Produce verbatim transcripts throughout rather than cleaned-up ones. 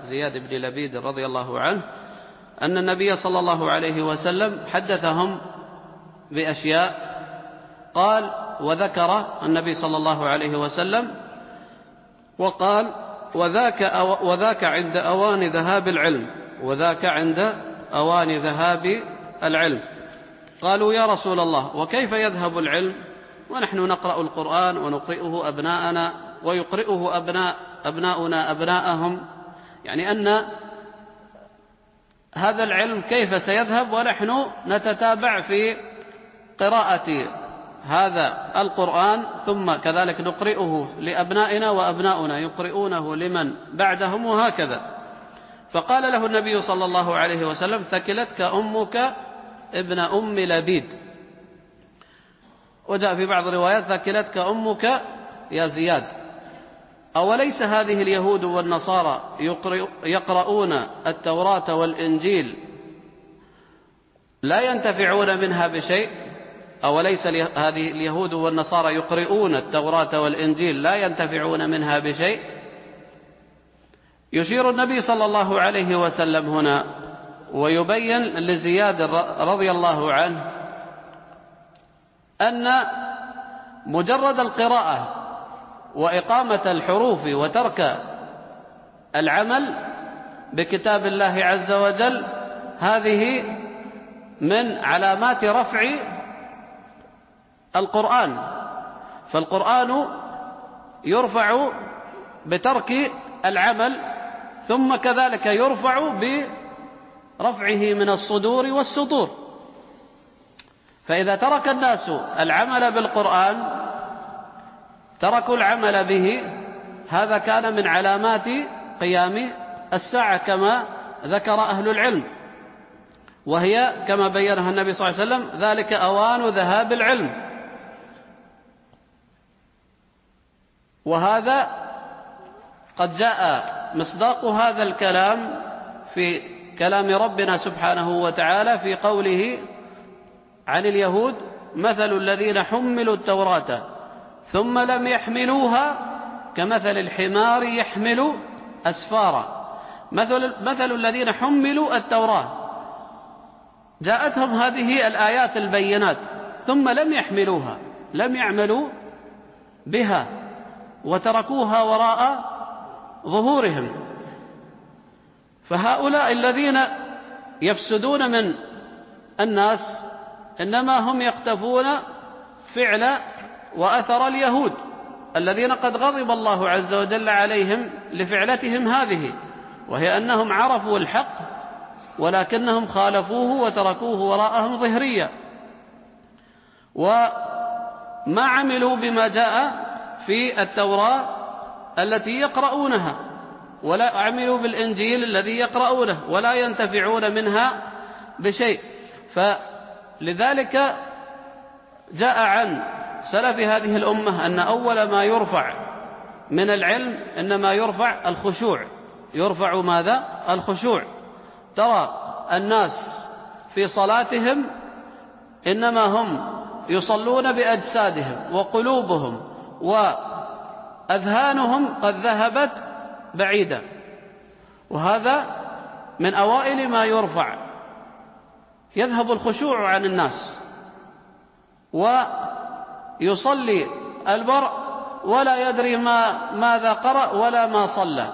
زياد بن لبيد رضي الله عنه أن النبي صلى الله عليه وسلم حدثهم بأشياء. قال وذكر النبي صلى الله عليه وسلم وقال وذاك, وذاك عند أوان ذهاب العلم وذاك عند أوان ذهاب العلم. قالوا يا رسول الله وكيف يذهب العلم ونحن نقرأ القرآن ونقرئه أبناءنا ويقرئه أبناء أبناؤنا أبناءهم، يعني أن هذا العلم كيف سيذهب ونحن نتتابع في قراءة هذا القرآن ثم كذلك نقرئه لأبنائنا وأبناؤنا يقرئونه لمن بعدهم وهكذا. فقال له النبي صلى الله عليه وسلم ثكلتك أمك ابن أم لبيد. وجاء في بعض الروايات ثكلتك أمك يا زياد. أوليس هذه اليهود والنصارى يقرؤون التوراة والإنجيل لا ينتفعون منها بشيء؟ أوليس هذه اليهود والنصارى يقرؤون التوراة والإنجيل لا ينتفعون منها بشيء؟ يشير النبي صلى الله عليه وسلم هنا ويبين لزياد رضي الله عنه أن مجرد القراءة وإقامة الحروف وترك العمل بكتاب الله عز وجل هذه من علامات رفع القرآن. فالقرآن يرفع بترك العمل ثم كذلك يرفع برفعه من الصدور والسطور. فإذا ترك الناس العمل بالقرآن تركوا العمل به، هذا كان من علامات قيام الساعة كما ذكر أهل العلم، وهي كما بينها النبي صلى الله عليه وسلم ذلك أوان ذهاب العلم. وهذا قد جاء مصداق هذا الكلام في كلام ربنا سبحانه وتعالى في قوله عن اليهود مثل الذين حملوا التوراة ثم لم يحملوها كمثل الحمار يحمل أسفارا. مثل, مثل الذين حملوا التوراة، جاءتهم هذه الآيات البينات ثم لم يحملوها، لم يعملوا بها وتركوها وراء ظهورهم. فهؤلاء الذين يفسدون من الناس إنما هم يقتفون فعل وأثر اليهود الذين قد غضب الله عز وجل عليهم لفعلتهم هذه، وهي أنهم عرفوا الحق ولكنهم خالفوه وتركوه وراءهم ظهريا، وما عملوا بما جاء في التوراة التي يقرؤونها، ولا عملوا بالإنجيل الذي يقرؤونه ولا ينتفعون منها بشيء. فلذلك جاء عن سلف هذه الأمة أن أول ما يرفع من العلم إنما يرفع الخشوع. يرفع ماذا؟ الخشوع. ترى الناس في صلاتهم إنما هم يصلون بأجسادهم وقلوبهم وأذهانهم قد ذهبت بعيدا، وهذا من أوائل ما يرفع. يذهب الخشوع عن الناس ويصلي المرء ولا يدري ما ماذا قرأ ولا ما صلى،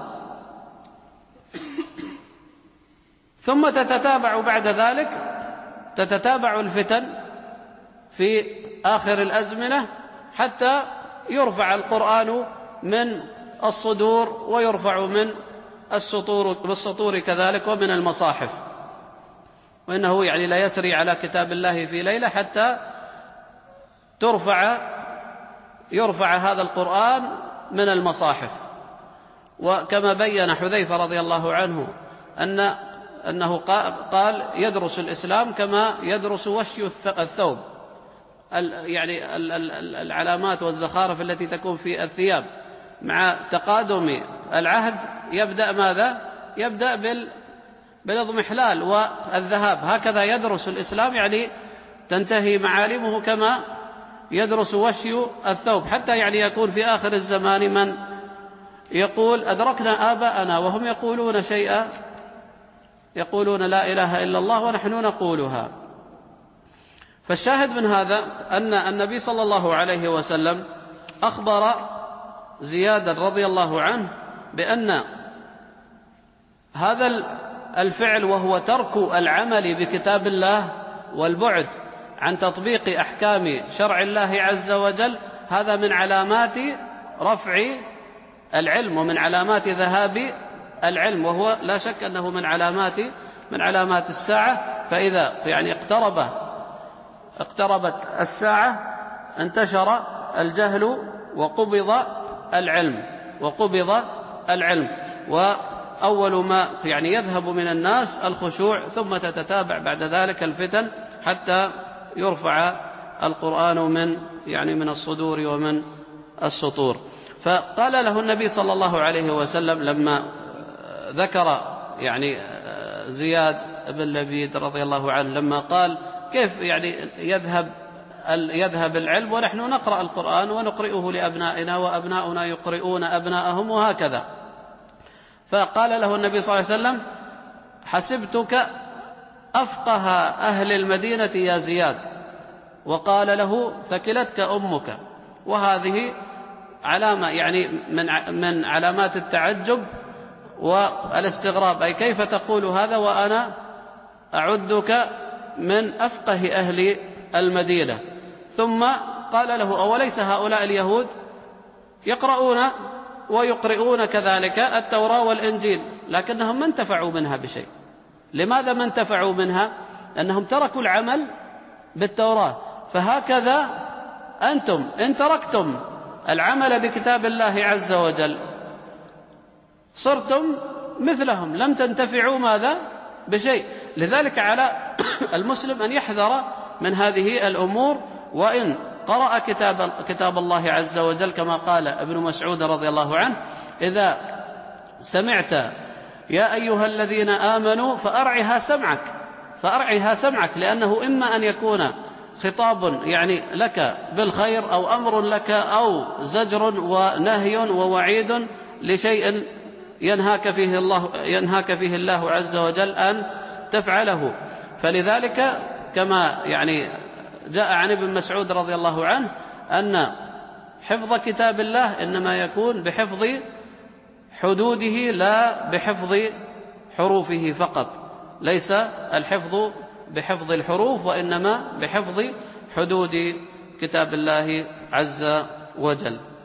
ثم تتتابع بعد ذلك تتتابع الفتن في آخر الأزمنة حتى يرفع القرآن من الصدور ويرفع من السطور بالسطور كذلك ومن المصاحف. وإنه يعني لا يسري على كتاب الله في ليلة حتى ترفع يرفع هذا القرآن من المصاحف. وكما بين حذيفة رضي الله عنه أن أنه قال يدرس الإسلام كما يدرس وشي الثوب، يعني العلامات والزخارف التي تكون في الثياب مع تقادم العهد يبدأ ماذا؟ يبدأ بال بالاضمحلال والذهاب. هكذا يدرس الإسلام، يعني تنتهي معالمه كما يدرس وشي الثوب، حتى يعني يكون في آخر الزمان من يقول أدركنا آباءنا وهم يقولون شيئا، يقولون لا إله إلا الله ونحن نقولها. فالشاهد من هذا أن النبي صلى الله عليه وسلم أخبر زيادا رضي الله عنه بأن هذا الفعل وهو ترك العمل بكتاب الله والبعد عن تطبيق أحكام شرع الله عز وجل هذا من علامات رفع العلم ومن علامات ذهاب العلم، وهو لا شك أنه من علامات من علامات الساعة. فإذا يعني اقترب اقتربت الساعة انتشر الجهل وقبض العلم وقبض العلم وأول ما يعني يذهب من الناس الخشوع، ثم تتتابع بعد ذلك الفتن حتى يرفع القرآن من يعني من الصدور ومن السطور. فقال له النبي صلى الله عليه وسلم لما ذكر يعني زياد بن لبيد رضي الله عنه لما قال كيف يعني يذهب يذهب العلم ونحن نقرأ القرآن ونقرئه لأبنائنا وأبناؤنا يقرئون أبناءهم وهكذا. فقال له النبي صلى الله عليه وسلم حسبتك أفقه أهل المدينة يا زياد، وقال له ثكلتك أمك. وهذه علامة يعني من من علامات التعجب والاستغراب، أي كيف تقول هذا وأنا أعدك من أفقه أهل المدينة. ثم قال له أوليس هؤلاء اليهود يقرؤون ويقرؤون كذلك التوراة والإنجيل لكنهم ما انتفعوا منها بشيء؟ لماذا ما انتفعوا منها؟ أنهم تركوا العمل بالتوراة. فهكذا أنتم إن تركتم العمل بكتاب الله عز وجل صرتم مثلهم، لم تنتفعوا ماذا بشيء. لذلك على المسلم أن يحذر من هذه الأمور، وإن قرأ كتاب, كتاب الله عز وجل كما قال ابن مسعود رضي الله عنه إذا سمعت يا أيها الذين آمنوا فأرعها سمعك فأرعها سمعك لأنه إما أن يكون خطاب يعني لك بالخير أو أمر لك أو زجر ونهي ووعيد لشيء ينهاك فيه الله ينهاك فيه الله عز وجل أن تفعله. فلذلك كما يعني جاء عن ابن مسعود رضي الله عنه أن حفظ كتاب الله إنما يكون بحفظ حدوده لا بحفظ حروفه فقط، ليس الحفظ بحفظ الحروف وإنما بحفظ حدود كتاب الله عز وجل.